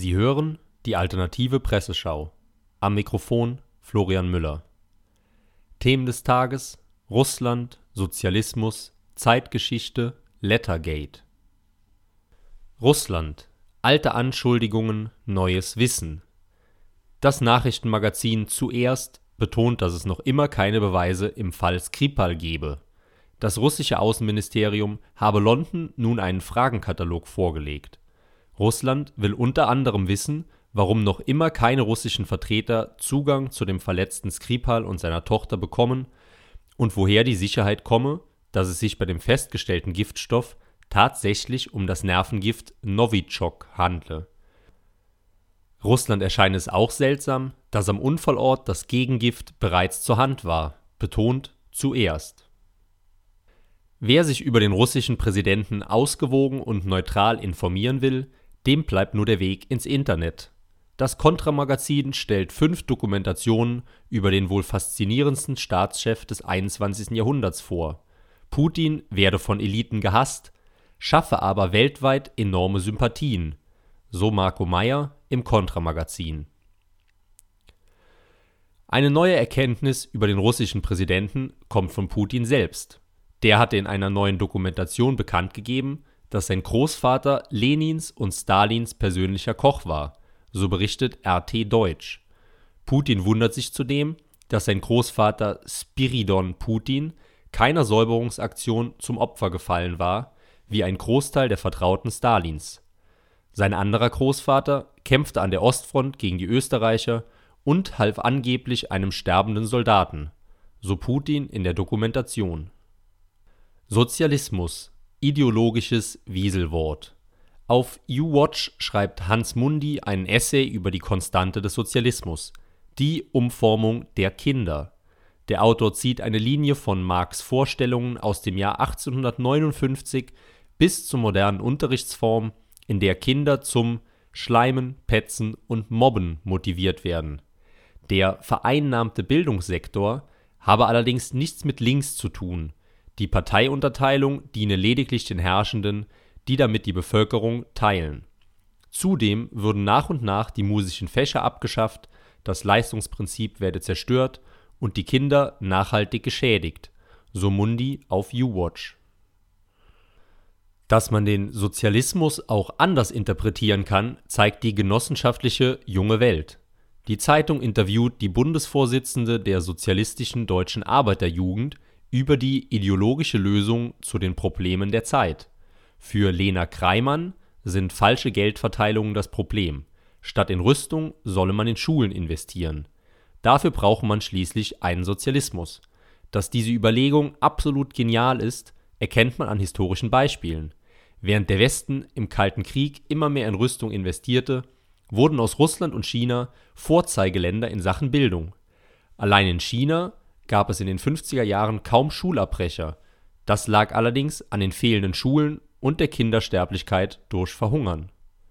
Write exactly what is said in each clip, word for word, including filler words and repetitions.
Sie hören die Alternative Presseschau. Am Mikrofon Florian Müller. Themen des Tages: Russland, Sozialismus, Zeitgeschichte, Lettergate. Russland. Alte Anschuldigungen, neues Wissen. Das Nachrichtenmagazin Zuerst betont, dass es noch immer keine Beweise im Fall Skripal gebe. Das russische Außenministerium habe London nun einen Fragenkatalog vorgelegt. Russland will unter anderem wissen, warum noch immer keine russischen Vertreter Zugang zu dem verletzten Skripal und seiner Tochter bekommen und woher die Sicherheit komme, dass es sich bei dem festgestellten Giftstoff tatsächlich um das Nervengift Novichok handle. Russland erscheint es auch seltsam, dass am Unfallort das Gegengift bereits zur Hand war, betont Zuerst. Wer sich über den russischen Präsidenten ausgewogen und neutral informieren will, dem bleibt nur der Weg ins Internet. Das Kontra-Magazin stellt fünf Dokumentationen über den wohl faszinierendsten Staatschef des einundzwanzigsten Jahrhunderts vor. Putin werde von Eliten gehasst, schaffe aber weltweit enorme Sympathien, so Marco Meyer im Kontra-Magazin. Eine neue Erkenntnis über den russischen Präsidenten kommt von Putin selbst. Der hatte in einer neuen Dokumentation bekannt gegeben, dass sein Großvater Lenins und Stalins persönlicher Koch war, so berichtet R T Deutsch. Putin wundert sich zudem, dass sein Großvater Spiridon Putin keiner Säuberungsaktion zum Opfer gefallen war, wie ein Großteil der Vertrauten Stalins. Sein anderer Großvater kämpfte an der Ostfront gegen die Österreicher und half angeblich einem sterbenden Soldaten, so Putin in der Dokumentation. Sozialismus. Ideologisches Wieselwort. Auf YouWatch schreibt Hans Mundi einen Essay über die Konstante des Sozialismus, die Umformung der Kinder. Der Autor zieht eine Linie von Marx' Vorstellungen aus dem Jahr achtzehnhundertneunundfünfzig bis zur modernen Unterrichtsform, in der Kinder zum Schleimen, Petzen und Mobben motiviert werden. Der vereinnahmte Bildungssektor habe allerdings nichts mit links zu tun. Die Parteiunterteilung diene lediglich den Herrschenden, die damit die Bevölkerung teilen. Zudem würden nach und nach die musischen Fächer abgeschafft, das Leistungsprinzip werde zerstört und die Kinder nachhaltig geschädigt, so Mundi auf YouWatch. Dass man den Sozialismus auch anders interpretieren kann, zeigt die genossenschaftliche Junge Welt. Die Zeitung interviewt die Bundesvorsitzende der Sozialistischen Deutschen Arbeiterjugend über die ideologische Lösung zu den Problemen der Zeit. Für Lena Kreimann sind falsche Geldverteilungen das Problem. Statt in Rüstung solle man in Schulen investieren. Dafür brauche man schließlich einen Sozialismus. Dass diese Überlegung absolut genial ist, erkennt man an historischen Beispielen. Während der Westen im Kalten Krieg immer mehr in Rüstung investierte, wurden aus Russland und China Vorzeigeländer in Sachen Bildung. Allein in China gab es in den fünfziger Jahren kaum Schulabbrecher. Das lag allerdings an den fehlenden Schulen und der Kindersterblichkeit durch Verhungern.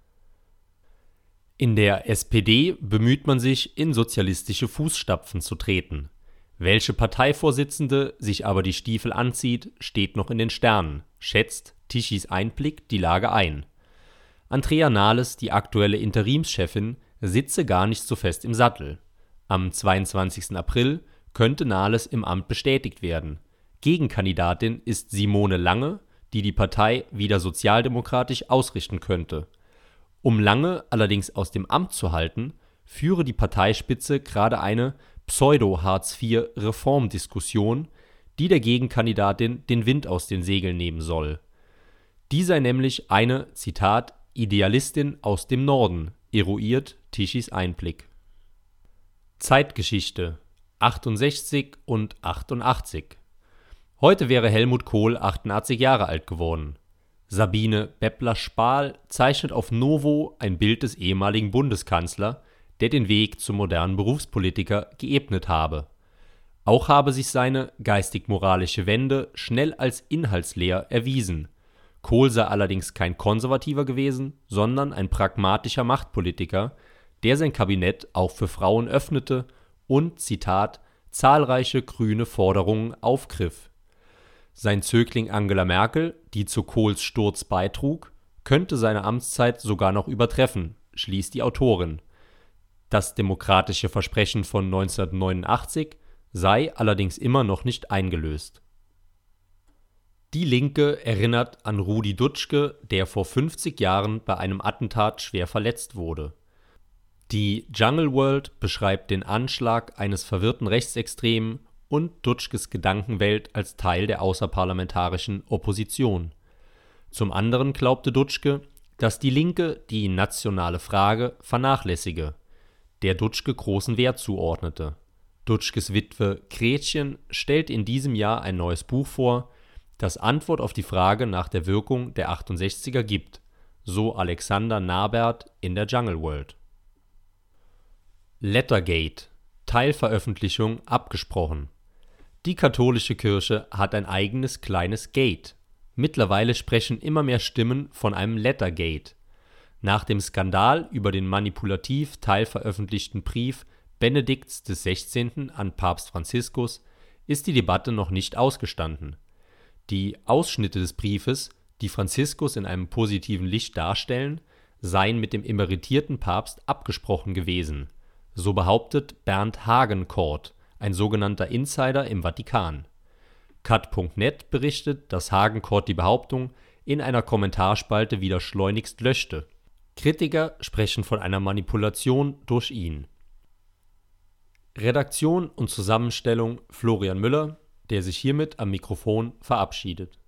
In der S P D bemüht man sich, in sozialistische Fußstapfen zu treten. Welche Parteivorsitzende sich aber die Stiefel anzieht, steht noch in den Sternen, schätzt Tischis Einblick die Lage ein. Andrea Nahles, die aktuelle Interimschefin, sitze gar nicht so fest im Sattel. Am zweiundzwanzigsten April könnte Nahles im Amt bestätigt werden. Gegenkandidatin ist Simone Lange, die die Partei wieder sozialdemokratisch ausrichten könnte. Um Lange allerdings aus dem Amt zu halten, führe die Parteispitze gerade eine Pseudo-Hartz vier Reformdiskussion, die der Gegenkandidatin den Wind aus den Segeln nehmen soll. Die sei nämlich eine, Zitat, Idealistin aus dem Norden, eruiert Tischis Einblick. Zeitgeschichte achtundsechzig und achtundachtzig. Heute wäre Helmut Kohl achtundachtzig Jahre alt geworden. Sabine Beppler-Spahl zeichnet auf Novo ein Bild des ehemaligen Bundeskanzlers, der den Weg zum modernen Berufspolitiker geebnet habe. Auch habe sich seine geistig-moralische Wende schnell als inhaltsleer erwiesen. Kohl sei allerdings kein Konservativer gewesen, sondern ein pragmatischer Machtpolitiker, der sein Kabinett auch für Frauen öffnete und, Zitat, zahlreiche grüne Forderungen aufgriff. Sein Zögling Angela Merkel, die zu Kohls Sturz beitrug, könnte seine Amtszeit sogar noch übertreffen, schließt die Autorin. Das demokratische Versprechen von neunzehnhundertneunundachtzig sei allerdings immer noch nicht eingelöst. Die Linke erinnert an Rudi Dutschke, der vor fünfzig Jahren bei einem Attentat schwer verletzt wurde. Die Jungle World beschreibt den Anschlag eines verwirrten Rechtsextremen und Dutschkes Gedankenwelt als Teil der außerparlamentarischen Opposition. Zum anderen glaubte Dutschke, dass die Linke die nationale Frage vernachlässige, der Dutschke großen Wert zuordnete. Dutschkes Witwe Gretchen stellt in diesem Jahr ein neues Buch vor, das Antwort auf die Frage nach der Wirkung der achtundsechziger gibt, so Alexander Nabert in der Jungle World. Lettergate – Teilveröffentlichung abgesprochen. Die katholische Kirche hat ein eigenes kleines Gate. Mittlerweile sprechen immer mehr Stimmen von einem Lettergate. Nach dem Skandal über den manipulativ teilveröffentlichten Brief Benedikts des Sechzehnten an Papst Franziskus ist die Debatte noch nicht ausgestanden. Die Ausschnitte des Briefes, die Franziskus in einem positiven Licht darstellen, seien mit dem emeritierten Papst abgesprochen gewesen, so behauptet Bernd Hagenkort, ein sogenannter Insider im Vatikan. cut punkt net berichtet, dass Hagenkort die Behauptung in einer Kommentarspalte wieder schleunigst löschte. Kritiker sprechen von einer Manipulation durch ihn. Redaktion und Zusammenstellung Florian Müller, der sich hiermit am Mikrofon verabschiedet.